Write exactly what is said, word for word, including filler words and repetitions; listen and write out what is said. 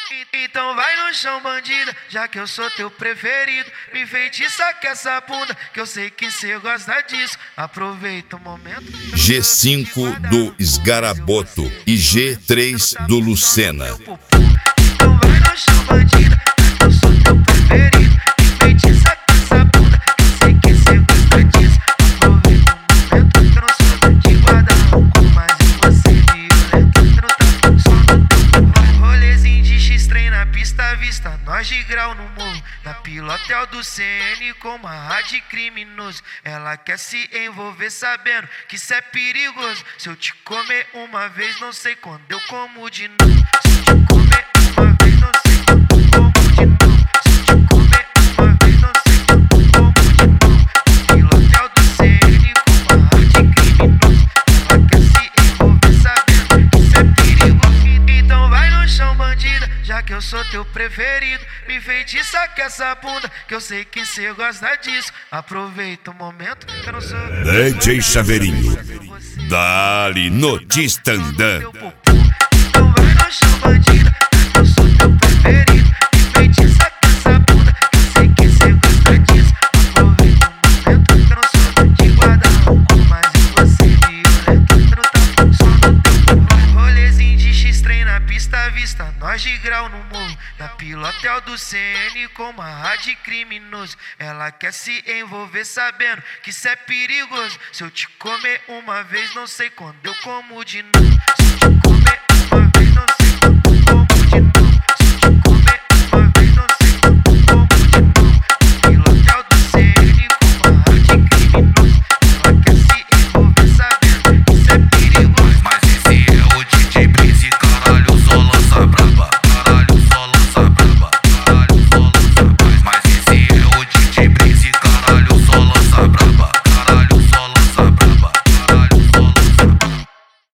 Então vai no chão, bandida, já que eu sou teu preferido. Me enfeitiça com essa bunda, que eu sei que cê gosta disso. Aproveita o momento. G cinco do Esgaraboto e G três do Lucena. Então vai no chão, bandida, já que eu sou teu preferido. Me enfeitiça com essa bunda, que eu sei que cê gosta disso. Aproveita o momento, que eu não sou de guarda-roupa, mas eu vou ser violento. Eu não tá só no teu rolezinho de X-Trem na pista à vista, nós de grau no morro. Na pilotel do C N com uma rádio criminoso. Ela quer se envolver sabendo que isso é perigoso. Se eu te comer uma vez, não sei quando eu como de novo. Se eu te comer uma vez, não sei quando eu como de novo. Se eu te comer uma vez, não sei quando eu como de novo. Na pilotel do C N com uma rádio criminoso. Ela quer se envolver sabendo que isso é perigoso. Então vai no chão, bandida, já que eu sou teu preferido. Me enfeitiça com essa bunda, que eu sei que cê gosta disso. Aproveita o momento, que eu não sou D J Chaveirinho, dali no Tistandã. Então vai no chão, bandida, já que eu sou teu preferido. Me enfeitiça com essa bunda, que eu sei que cê gosta disso. Aproveita o momento, que eu não sou de guarda-roupa, mas eu vou ser violento. Eu não tá só no teu rolezinho de X-Trem na pista à vista, nós de grau no morro. Na pilotel do C N com uma rádio criminoso. Ela quer se envolver sabendo que isso é perigoso. Se eu te comer uma vez, não sei quando eu como de novo. Se eu